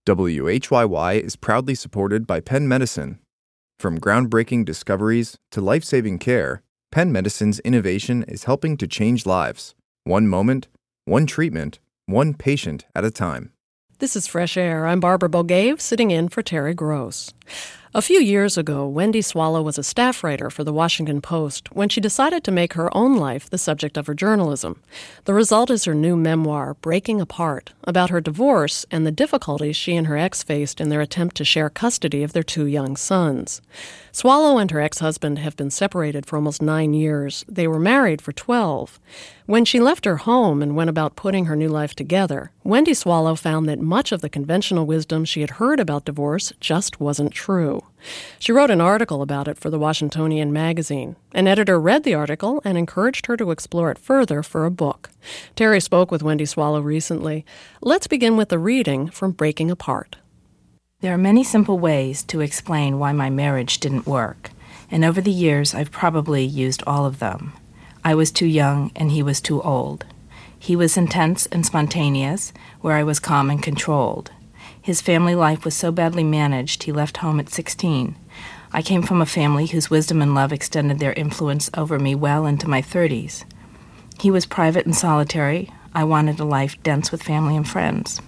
WHYY is proudly supported by Penn Medicine. From groundbreaking discoveries to life-saving care, Penn Medicine's innovation is helping to change lives. One moment, one treatment, one patient at a time. This is Fresh Air. I'm Barbara Bogaev, sitting in for Terry Gross. A few years ago, Wendy Swallow was a staff writer for The Washington Post when she decided to make her own life the subject of her journalism. The result is her new memoir, Breaking Apart, about her divorce and the difficulties she and her ex faced in their attempt to share custody of their 2 young sons. Swallow and her ex-husband have been separated for almost 9 years. They were married for 12. When she left her home and went about putting her new life together, Wendy Swallow found that much of the conventional wisdom she had heard about divorce just wasn't true. She wrote an article about it for the Washingtonian magazine. An editor read the article and encouraged her to explore it further for a book. Terry spoke with Wendy Swallow recently. Let's begin with the reading from Breaking Apart. There are many simple ways to explain why my marriage didn't work, and over the years I've probably used all of them. I was too young and he was too old. He was intense and spontaneous, where I was calm and controlled. His family life was so badly managed he left home at 16. I came from a family whose wisdom and love extended their influence over me well into my 30s. He was private and solitary. I wanted a life dense with family and friends.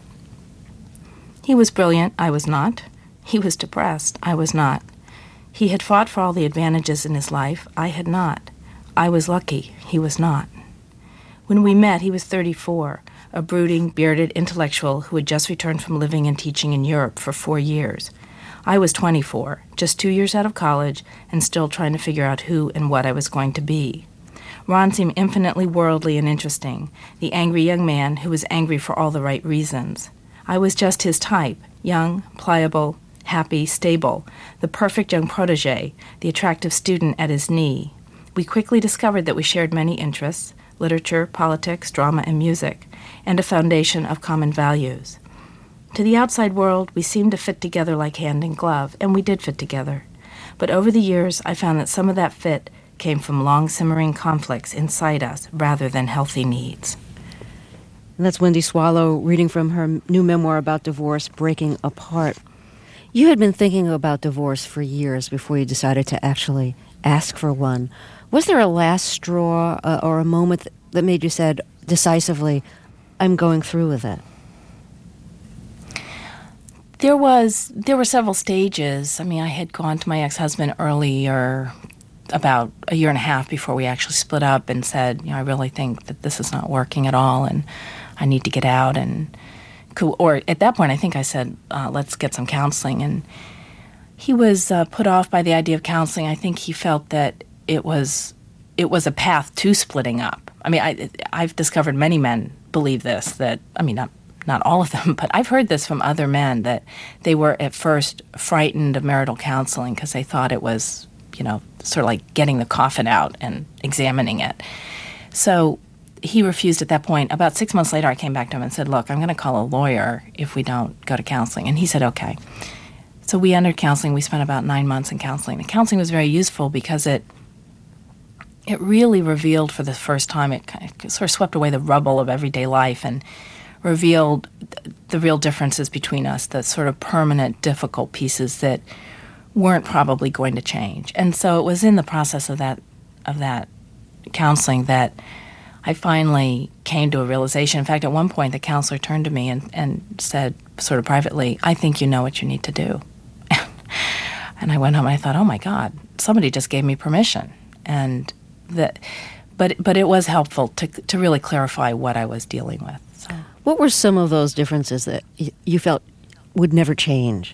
He was brilliant, I was not. He was depressed, I was not. He had fought for all the advantages in his life, I had not. I was lucky, he was not. When we met, he was 34, a brooding, bearded intellectual who had just returned from living and teaching in Europe for 4 years. I was 24, just 2 years out of college, and still trying to figure out who and what I was going to be. Ron seemed infinitely worldly and interesting, the angry young man who was angry for all the right reasons. I was just his type, young, pliable, happy, stable, the perfect young protege, the attractive student at his knee. We quickly discovered that we shared many interests, literature, politics, drama, and music, and a foundation of common values. To the outside world, we seemed to fit together like hand and glove, and we did fit together. But over the years, I found that some of that fit came from long simmering conflicts inside us rather than healthy needs. And that's Wendy Swallow reading from her new memoir about divorce, Breaking Apart. You had been thinking about divorce for years before you decided to actually ask for one. Was there a last straw or a moment that made you said decisively, I'm going through with it? There were several stages. I mean, I had gone to my ex-husband earlier, about a year and a half before we actually split up, and said, I really think that this is not working at all, and I need to get out. Or at that point, I think I said, let's get some counseling. And he was put off by the idea of counseling. I think he felt that it was a path to splitting up. I mean, I've discovered many men believe this, that, I mean, not all of them, but I've heard this from other men, that they were at first frightened of marital counseling because they thought it was, sort of like getting the coffin out and examining it. So he refused at that point. About 6 months later, I came back to him and said, look, I'm going to call a lawyer if we don't go to counseling. And he said, okay. So we entered counseling. We spent about 9 months in counseling. And counseling was very useful because it really revealed for the first time, it kind of sort of swept away the rubble of everyday life and revealed the real differences between us, the sort of permanent, difficult pieces that weren't probably going to change. And so it was in the process of that counseling that I finally came to a realization. In fact, at one point, the counselor turned to me and said, sort of privately, I think you know what you need to do. And I went home and I thought, oh my God, somebody just gave me permission. And but it was helpful to really clarify what I was dealing with. So. What were some of those differences that you felt would never change?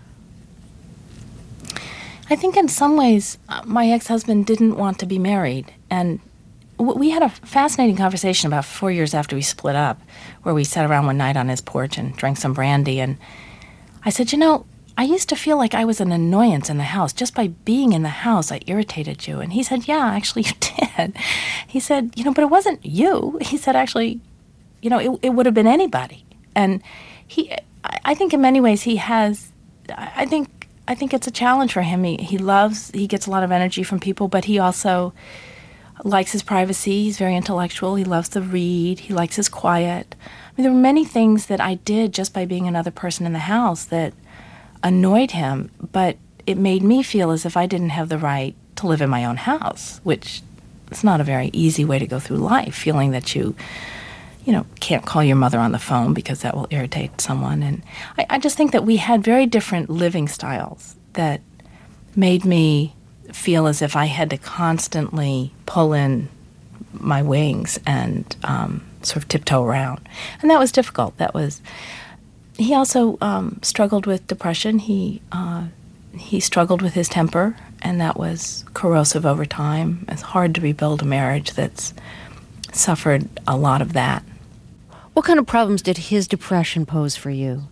I think in some ways my ex-husband didn't want to be married. And we had a fascinating conversation about 4 years after we split up, where we sat around one night on his porch and drank some brandy. And I said, I used to feel like I was an annoyance in the house. Just by being in the house, I irritated you. And he said, yeah, actually you did. He said, but it wasn't you. He said, actually, it would have been anybody. And I think in many ways he has, I think it's a challenge for him. He gets a lot of energy from people, but he also likes his privacy. He's very intellectual. He loves to read. He likes his quiet. there were many things that I did just by being another person in the house that annoyed him, but it made me feel as if I didn't have the right to live in my own house, which is not a very easy way to go through life, feeling that you can't call your mother on the phone because that will irritate someone. And I just think that we had very different living styles that made me feel as if I had to constantly pull in my wings and sort of tiptoe around. And that was difficult. He also struggled with depression. He struggled with his temper, and that was corrosive over time. It's hard to rebuild a marriage that's suffered a lot of that. What kind of problems did his depression pose for you?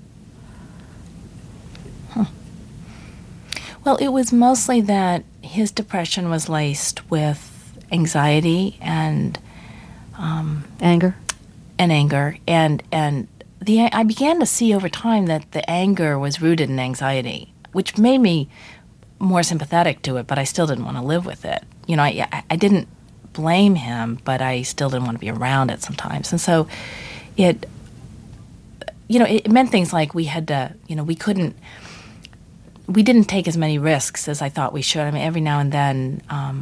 Well, it was mostly that his depression was laced with anxiety and Anger? And anger. And I began to see over time that the anger was rooted in anxiety, which made me more sympathetic to it, but I still didn't want to live with it. I didn't blame him, but I still didn't want to be around it sometimes. And so it meant things like we had to, we didn't take as many risks as I thought we should. I mean, every now and then,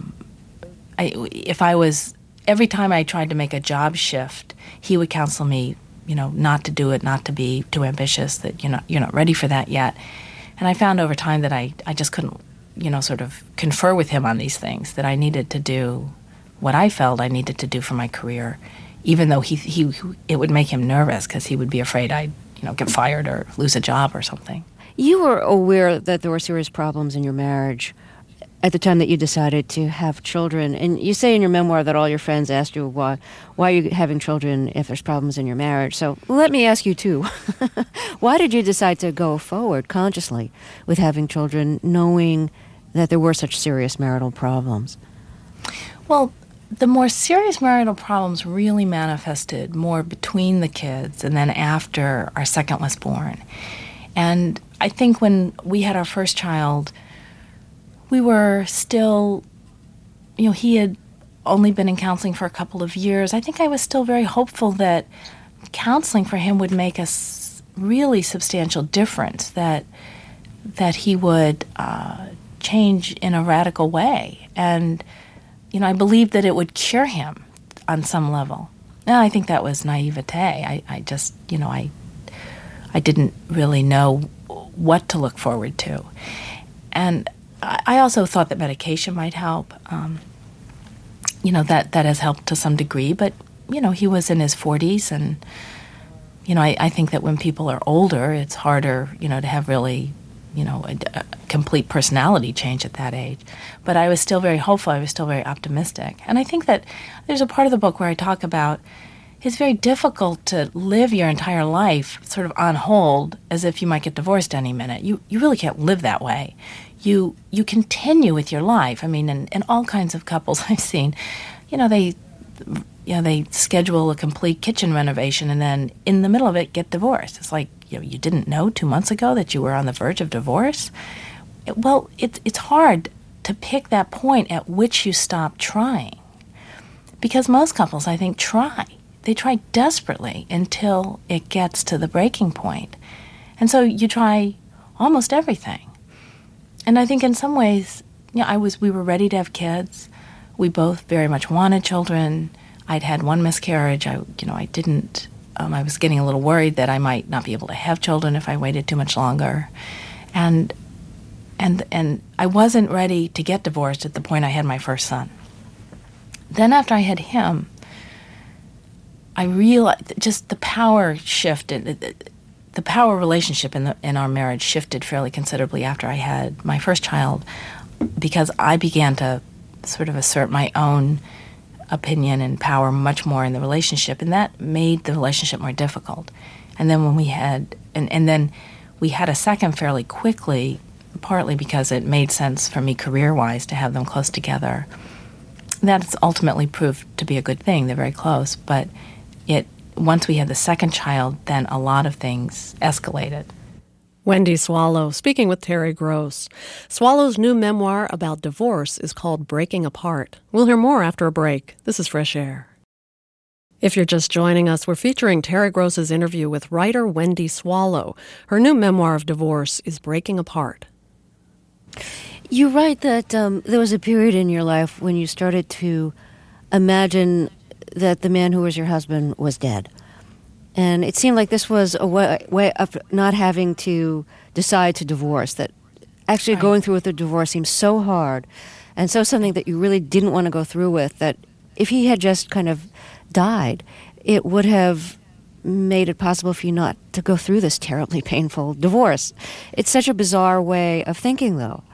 every time I tried to make a job shift, he would counsel me, not to do it, not to be too ambitious, that you're not ready for that yet. And I found over time that I just couldn't, sort of confer with him on these things, that I needed to do what I felt I needed to do for my career, even though it would make him nervous because he would be afraid I'd, get fired or lose a job or something. You were aware that there were serious problems in your marriage at the time that you decided to have children. And you say in your memoir that all your friends asked you, why are you having children if there's problems in your marriage? So let me ask you, too. Why did you decide to go forward consciously with having children, knowing that there were such serious marital problems? Well, the more serious marital problems really manifested more between the kids and then after our second was born. And I think when we had our first child, we were still, he had only been in counseling for a couple of years. I think I was still very hopeful that counseling for him would make a really substantial difference, that he would change in a radical way. And, I believed that it would cure him on some level. And I think that was naivete. I just, I didn't really know what to look forward to. And I also thought that medication might help. That has helped to some degree. But, he was in his 40s. And, I think that when people are older, it's harder, to have really, a complete personality change at that age. But I was still very hopeful. I was still very optimistic. And I think that there's a part of the book where I talk about it's very difficult to live your entire life sort of on hold as if you might get divorced any minute. You really can't live that way. You continue with your life. I mean, in all kinds of couples I've seen, they schedule a complete kitchen renovation and then in the middle of it get divorced. It's like, you didn't know 2 months ago that you were on the verge of divorce? It's hard to pick that point at which you stop trying. Because most couples, I think, try. They try desperately until it gets to the breaking point. And so you try almost everything. And I think in some ways, we were ready to have kids. We both very much wanted children. I'd had one miscarriage. I didn't. I was getting a little worried that I might not be able to have children if I waited too much longer, and I wasn't ready to get divorced at the point I had my first son. Then after I had him, I realized just the power shifted. The power relationship in our marriage shifted fairly considerably after I had my first child, because I began to sort of assert my own opinion and power much more in the relationship, and that made the relationship more difficult. And then when we had, and then we had a second fairly quickly, partly because it made sense for me career-wise to have them close together. That's ultimately proved to be a good thing. They're very close, but once we had the second child, then a lot of things escalated. Wendy Swallow speaking with Terry Gross. Swallow's new memoir about divorce is called Breaking Apart. We'll hear more after a break. This is Fresh Air. If you're just joining us, we're featuring Terry Gross's interview with writer Wendy Swallow. Her new memoir of divorce is Breaking Apart. You write that there was a period in your life when you started to imagine that the man who was your husband was dead. And it seemed like this was a way of not having to decide to divorce, that actually going through with a divorce seems so hard and so something that you really didn't want to go through with, that if he had just kind of died, it would have made it possible for you not to go through this terribly painful divorce. It's such a bizarre way of thinking, though.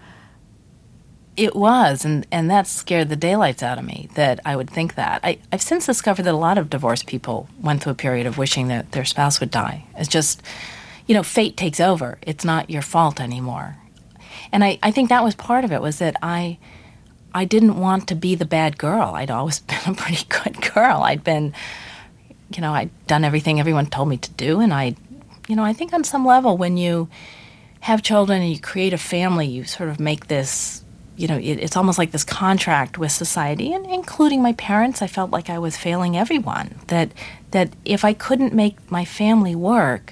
It was, and that scared the daylights out of me, that I would think that. I've since discovered that a lot of divorced people went through a period of wishing that their spouse would die. It's just, fate takes over. It's not your fault anymore. And I think that was part of it, was that I didn't want to be the bad girl. I'd always been a pretty good girl. I'd been, I'd done everything everyone told me to do, and I think on some level when you have children and you create a family, you sort of make this... it's almost like this contract with society, and including my parents. I felt like I was failing everyone, that if I couldn't make my family work,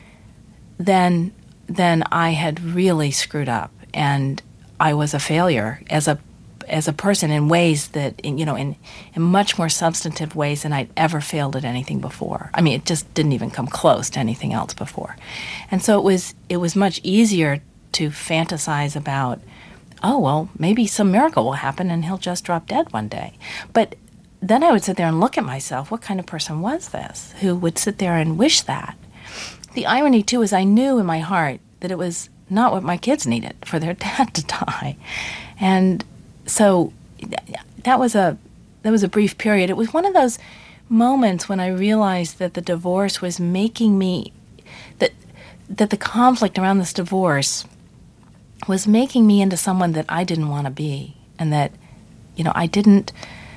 then I had really screwed up, and I was a failure as a person in ways that, in much more substantive ways than I'd ever failed at anything before. I mean, it just didn't even come close to anything else before. And so it was much easier to fantasize about, oh, well, maybe some miracle will happen and he'll just drop dead one day. But then I would sit there and look at myself. What kind of person was this who would sit there and wish that? The irony, too, is I knew in my heart that it was not what my kids needed for their dad to die. And so that was a brief period. It was one of those moments when I realized that the divorce was making me, that the conflict around this divorce was making me into someone that I didn't want to be, and that, I didn't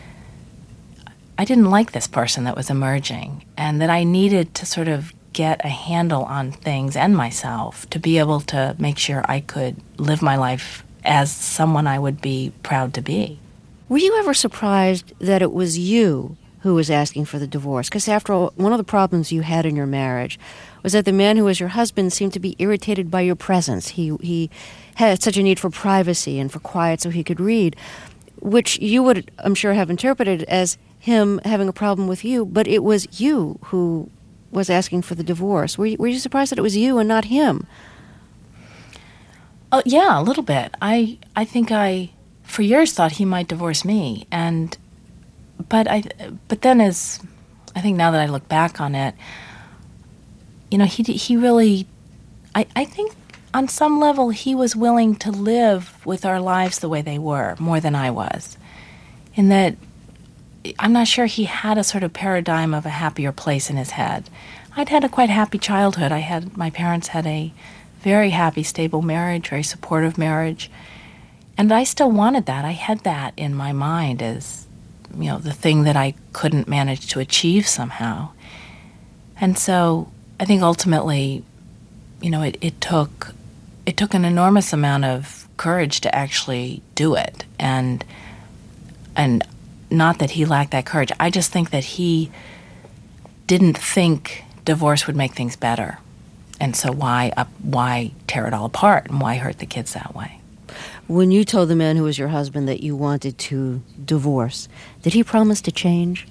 like this person that was emerging, and that I needed to sort of get a handle on things and myself to be able to make sure I could live my life as someone I would be proud to be. Were you ever surprised that it was you who was asking for the divorce? Because after all, one of the problems you had in your marriage was that the man who was your husband seemed to be irritated by your presence. He had such a need for privacy and for quiet so he could read, which you would, I'm sure, have interpreted as him having a problem with you, but it was you who was asking for the divorce. Were you surprised that it was you and not him? Oh, yeah, a little bit. I think I, for years, thought he might divorce me, but then, as I think now that I look back on it, he really, I think on some level he was willing to live with our lives the way they were more than I was. In that, I'm not sure he had a sort of paradigm of a happier place in his head. I'd had a quite happy childhood. My parents had a very happy, stable marriage, very supportive marriage. And I still wanted that. I had that in my mind as, the thing that I couldn't manage to achieve somehow. And so I think ultimately, it took an enormous amount of courage to actually do it. And not that he lacked that courage. I just think that he didn't think divorce would make things better. And so why tear it all apart and why hurt the kids that way? When you told the man who was your husband that you wanted to divorce, did he promise to change?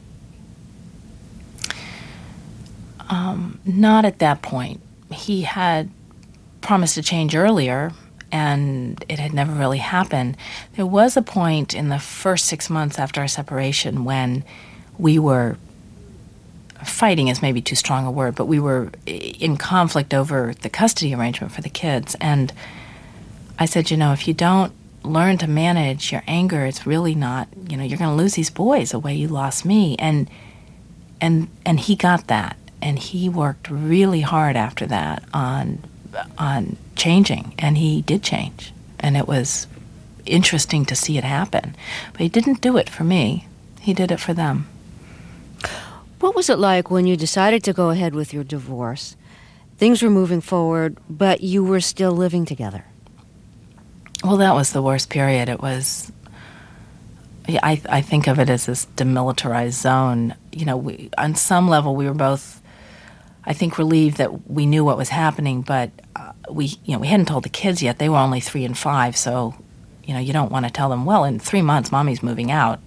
Not at that point. He had promised to change earlier, and it had never really happened. There was a point in the first 6 months after our separation when we were fighting is maybe too strong a word, but we were in conflict over the custody arrangement for the kids. And I said, if you don't learn to manage your anger, it's really not, you're going to lose these boys the way you lost me. And he got that. And he worked really hard after that on changing. And he did change. And it was interesting to see it happen. But he didn't do it for me. He did it for them. What was it like when you decided to go ahead with your divorce? Things were moving forward, but you were still living together. Well, that was the worst period. It was I think of it as this demilitarized zone. On some level, we were both, I think, relieved that we knew what was happening, but we hadn't told the kids yet. They were only 3 and 5, so you don't want to tell them, well, in 3 months, Mommy's moving out.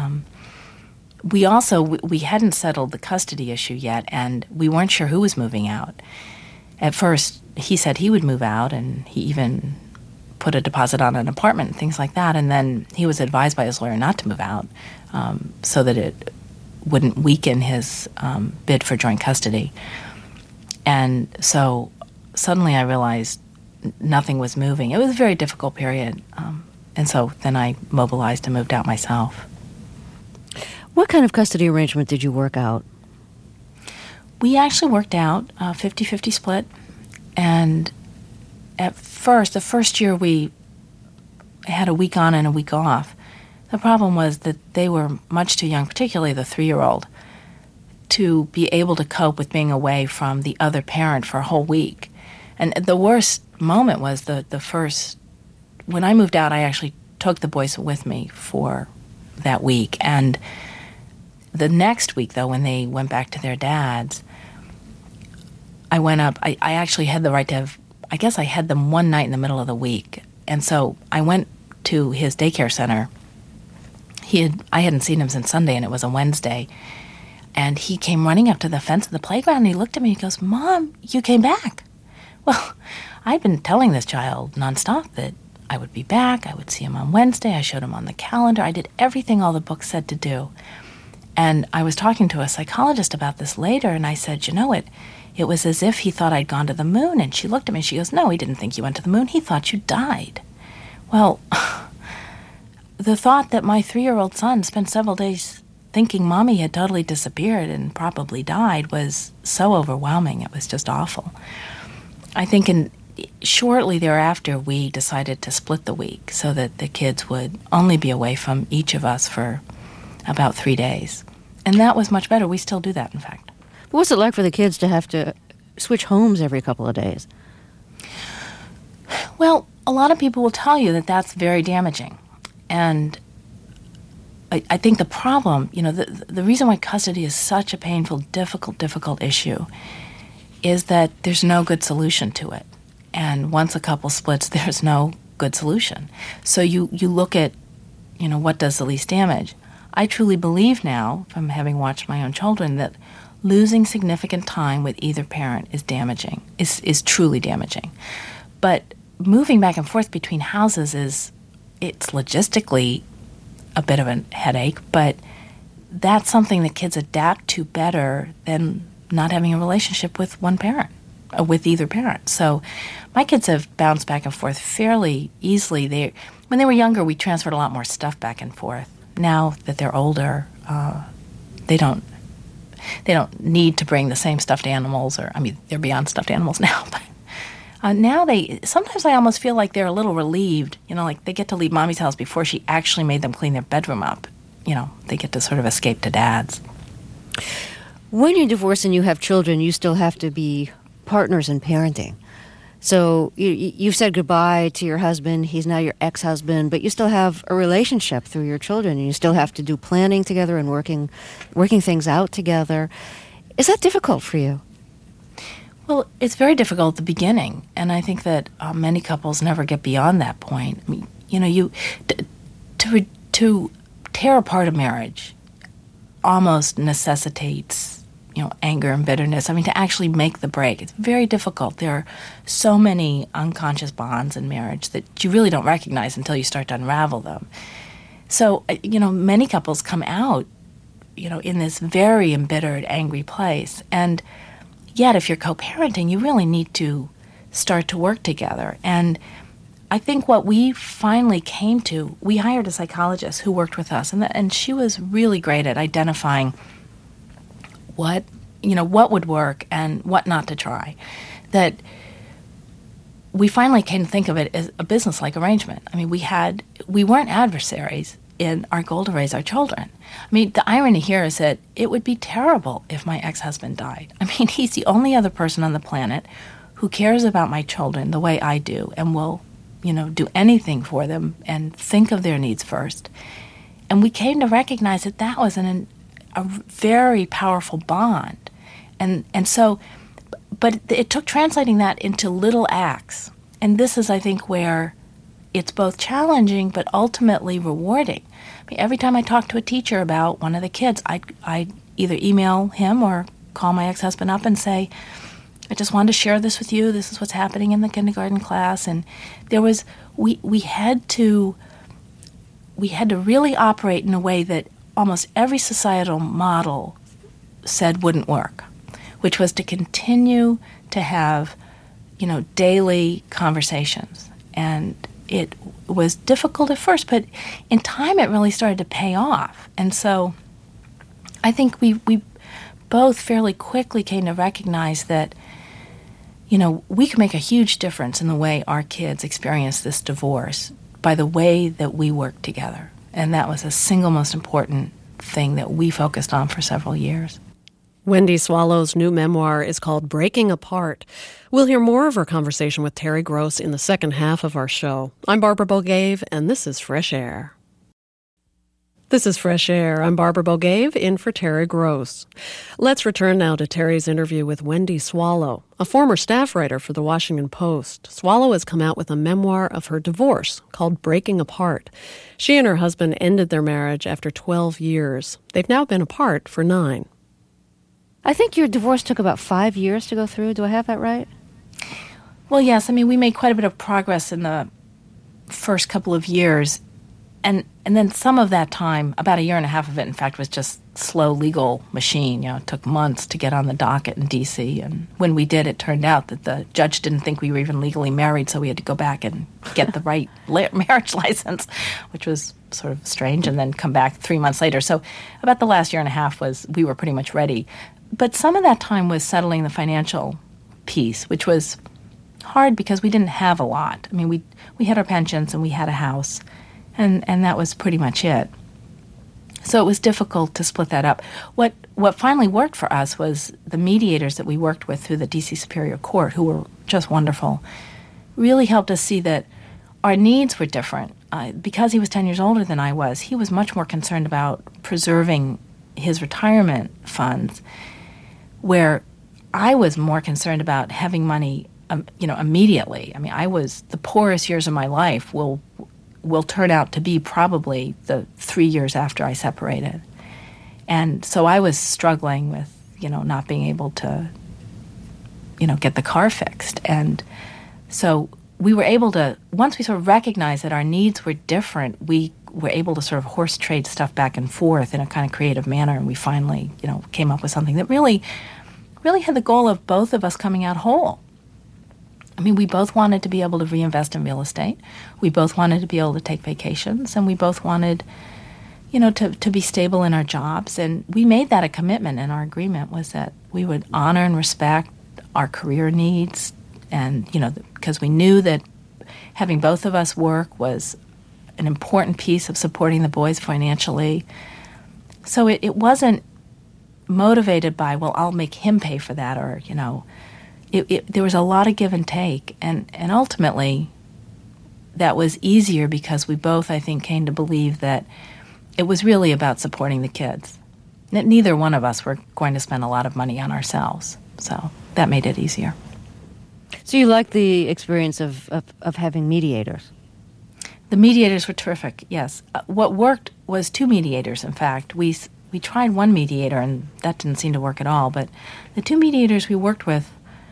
We hadn't settled the custody issue yet, and we weren't sure who was moving out. At first, he said he would move out, and he even put a deposit on an apartment and things like that, and then he was advised by his lawyer not to move out so that it wouldn't weaken his bid for joint custody. And so suddenly I realized nothing was moving. It was a very difficult period, and so then I mobilized and moved out myself. What kind of custody arrangement did you work out? We actually worked out a 50-50 split, and at first, the first year we had a week on and a week off. The problem was that they were much too young, particularly the 3-year-old, to be able to cope with being away from the other parent for a whole week. And the worst moment was the first, when I moved out, I actually took the boys with me for that week. And the next week, though, when they went back to their dads, I went up, I actually had the right to have, I guess I had them one night in the middle of the week. And so I went to his daycare center. I hadn't seen him since Sunday, and it was a Wednesday. And he came running up to the fence of the playground, and he looked at me and he goes, "Mom, you came back." Well, I'd been telling this child nonstop that I would be back. I would see him on Wednesday. I showed him on the calendar. I did everything all the books said to do. And I was talking to a psychologist about this later, and I said, it was as if he thought I'd gone to the moon. And she looked at me and she goes, "No, he didn't think you went to the moon. He thought you died." Well, the thought that my 3-year-old son spent several days thinking Mommy had totally disappeared and probably died was so overwhelming. It was just awful. I think shortly thereafter, we decided to split the week so that the kids would only be away from each of us for about 3 days. And that was much better. We still do that, in fact. What's it like for the kids to have to switch homes every couple of days? Well, a lot of people will tell you that that's very damaging. And I think the problem, the reason why custody is such a painful, difficult issue is that there's no good solution to it. And once a couple splits, there's no good solution. So you look at, what does the least damage? I truly believe now, from having watched my own children, that losing significant time with either parent is damaging, is truly damaging. But moving back and forth between houses it's logistically a bit of a headache, but that's something that kids adapt to better than not having a relationship with one parent, or with either parent. So my kids have bounced back and forth fairly easily. When they were younger, we transferred a lot more stuff back and forth. Now that they're older, they don't need to bring the same stuffed animals, they're beyond stuffed animals now, but now sometimes I almost feel like they're a little relieved, like they get to leave Mommy's house before she actually made them clean their bedroom up. They get to sort of escape to Dad's. When you're divorced and you have children, you still have to be partners in parenting. So you've said goodbye to your husband. He's now your ex-husband, but you still have a relationship through your children, and you still have to do planning together and working things out together. Is that difficult for you? Well, it's very difficult at the beginning, and I think that many couples never get beyond that point. To tear apart a marriage almost necessitates anger and bitterness. To actually make the break, it's very difficult. There are so many unconscious bonds in marriage that you really don't recognize until you start to unravel them. So, many couples come out, in this very embittered, angry place. And yet, if you're co-parenting, you really need to start to work together. And I think what we finally came to, we hired a psychologist who worked with us, and she was really great at identifying what would work and what not to try. That we finally came to think of it as a business-like arrangement. We weren't adversaries in our goal to raise our children. The irony here is that it would be terrible if my ex-husband died. He's the only other person on the planet who cares about my children the way I do and will, do anything for them and think of their needs first. we came to recognize that that was a very powerful bond. And so, but it took translating that into little acts. And this is, I think, where it's both challenging but ultimately rewarding. I mean, every time I talk to a teacher about one of the kids, I'd either email him or call my ex-husband up and say, I just wanted to share this with you. This is what's happening in the kindergarten class. And there was, we had to really operate in a way that almost every societal model said wouldn't work, which was to continue to have, daily conversations. And it was difficult at first, but in time it really started to pay off. And so I think we both fairly quickly came to recognize that, we could make a huge difference in the way our kids experience this divorce by the way that we work together. And that was the single most important thing that we focused on for several years. Wendy Swallow's new memoir is called Breaking Apart. We'll hear more of her conversation with Terry Gross in the second half of our show. I'm Barbara Boulgave, and this is Fresh Air. This is Fresh Air. I'm Barbara Boulgave, in for Terry Gross. Let's return now to Terry's interview with Wendy Swallow, a former staff writer for The Washington Post. Swallow has come out with a memoir of her divorce called Breaking Apart. She and her husband ended their marriage after 12 years. They've now been apart for 9. I think your divorce took about 5 years to go through. Do I have that right? Well, yes. I mean, we made quite a bit of progress in the first couple of years. And then some of that time, about a year and a half of it, in fact, was just slow legal machine. It took months to get on the docket in D.C. And when we did, it turned out that the judge didn't think we were even legally married, so we had to go back and get the right marriage license, which was sort of strange, and then come back 3 months later. So about the last year and a half we were pretty much ready. But some of that time was settling the financial piece, which was hard because we didn't have a lot. I mean, we had our pensions and we had a house, and that was pretty much it. So it was difficult to split that up. What finally worked for us was the mediators that we worked with through the D.C. Superior Court, who were just wonderful, really helped us see that our needs were different. Because he was 10 years older than I was, he was much more concerned about preserving his retirement funds, where I was more concerned about having money, immediately. I mean, the poorest years of my life will turn out to be probably the 3 years after I separated. And so I was struggling with, not being able to, get the car fixed. And so we were able to, once we sort of recognized that our needs were different, we were able to sort of horse trade stuff back and forth in a kind of creative manner. And we finally, came up with something that really had the goal of both of us coming out whole. I mean, we both wanted to be able to reinvest in real estate. We both wanted to be able to take vacations, and we both wanted, to be stable in our jobs. And we made that a commitment, and our agreement was that we would honor and respect our career needs, and, because we knew that having both of us work was an important piece of supporting the boys financially. So it wasn't motivated by, well, I'll make him pay for that, or, there was a lot of give and take, and ultimately that was easier because we both, I think, came to believe that it was really about supporting the kids. Neither one of us were going to spend a lot of money on ourselves, so that made it easier. So you liked the experience of having mediators? The mediators were terrific, yes. What worked was 2 mediators, in fact. We tried one mediator, and that didn't seem to work at all, but the 2 mediators we worked with,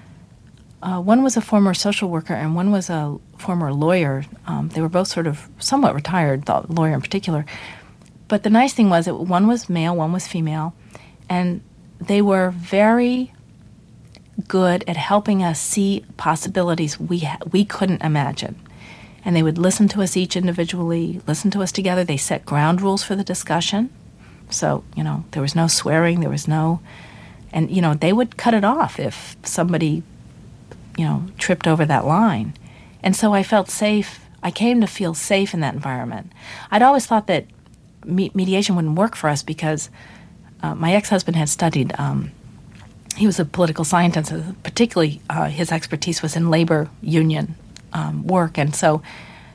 one was a former social worker and one was a former lawyer. They were both sort of somewhat retired, the lawyer in particular. But the nice thing was that one was male, one was female, and they were very good at helping us see possibilities we couldn't imagine. And they would listen to us each individually, listen to us together. They set ground rules for the discussion. So, there was no swearing, there was no... And, they would cut it off if somebody, tripped over that line. And so I felt safe. I came to feel safe in that environment. I'd always thought that mediation wouldn't work for us because my ex-husband had studied... he was a political scientist, particularly his expertise was in labor union work. And so,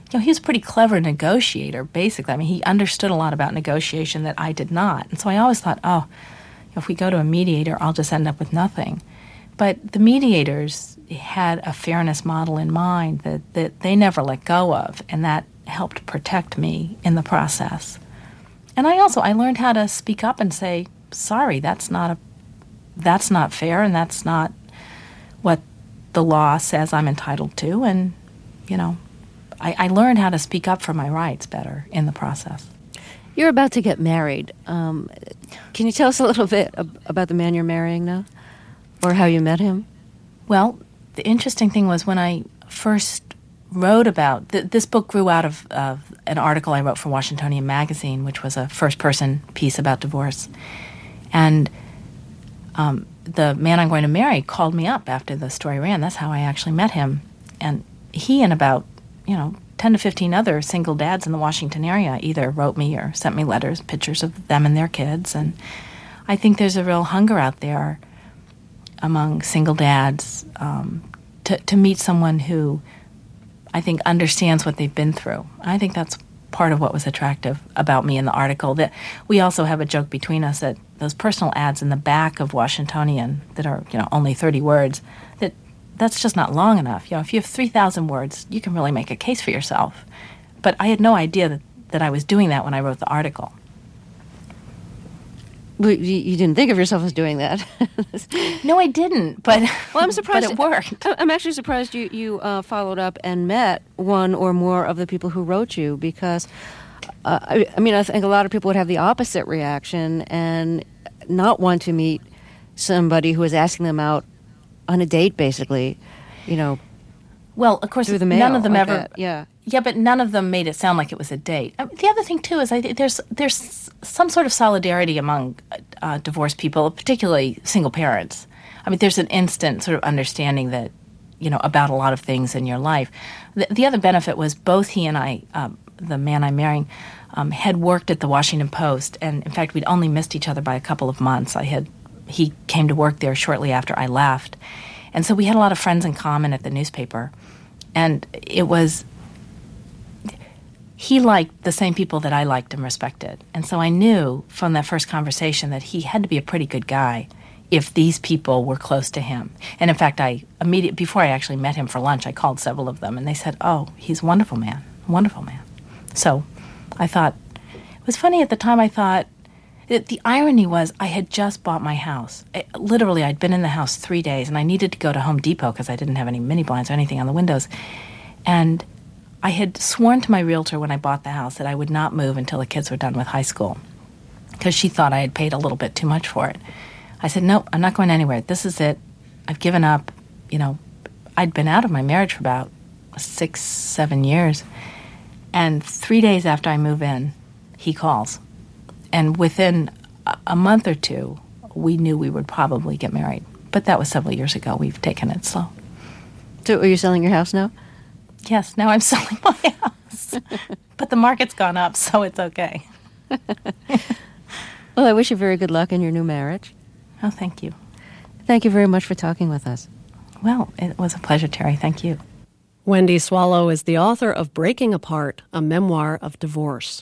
he was a pretty clever negotiator, basically. I mean, he understood a lot about negotiation that I did not. And so I always thought, if we go to a mediator, I'll just end up with nothing. But the mediators had a fairness model in mind that they never let go of, and that helped protect me in the process. And I learned how to speak up and say, sorry, that's not fair, and that's not what the law says I'm entitled to. And, I learned how to speak up for my rights better in the process. You're about to get married. Can you tell us a little bit about the man you're marrying now, or how you met him? Well, the interesting thing was when I first wrote about this book grew out of an article I wrote for Washingtonian Magazine, which was a first-person piece about divorce. And the man I'm going to marry called me up after the story ran. That's how I actually met him. And he and about 10 to 15 other single dads in the Washington area either wrote me or sent me letters, pictures of them and their kids. And I think there's a real hunger out there among single dads to meet someone who I think understands what they've been through. I think that's part of what was attractive about me in the article. That we also have a joke between us that those personal ads in the back of Washingtonian that are only 30 words, that's just not long enough. If you have 3,000 words, you can really make a case for yourself. But I had no idea that I was doing that when I wrote the article. Well, you didn't think of yourself as doing that. No, I didn't. But well, I'm surprised but it worked. I'm actually surprised you followed up and met one or more of the people who wrote you, because I think a lot of people would have the opposite reaction and not want to meet somebody who is asking them out on a date, basically. Well, of course, through the mail, none of them like ever. That. Yeah. Yeah, but none of them made it sound like it was a date. The other thing, too, is I think there's some sort of solidarity among divorced people, particularly single parents. I mean, there's an instant sort of understanding that, about a lot of things in your life. The other benefit was both he and I, the man I'm marrying, had worked at the Washington Post, and in fact, we'd only missed each other by a couple of months. He came to work there shortly after I left. And so we had a lot of friends in common at the newspaper. And he liked the same people that I liked and respected. And so I knew from that first conversation that he had to be a pretty good guy if these people were close to him. And in fact, before I actually met him for lunch, I called several of them, and they said, "Oh, he's a wonderful man, wonderful man." So I thought, it was funny at the time, I thought, the irony was I had just bought my house. Literally, I'd been in the house 3 days, and I needed to go to Home Depot because I didn't have any mini blinds or anything on the windows. And I had sworn to my realtor when I bought the house that I would not move until the kids were done with high school, because she thought I had paid a little bit too much for it. I said, "No, I'm not going anywhere. This is it. I've given up." I'd been out of my marriage for about 6-7 years. And 3 days after I move in, he calls. And within a month or two, we knew we would probably get married. But that was several years ago. We've taken it slow. So are you selling your house now? Yes, now I'm selling my house. But the market's gone up, so it's okay. Well, I wish you very good luck in your new marriage. Oh, thank you. Thank you very much for talking with us. Well, it was a pleasure, Terry. Thank you. Wendy Swallow is the author of Breaking Apart, a memoir of divorce.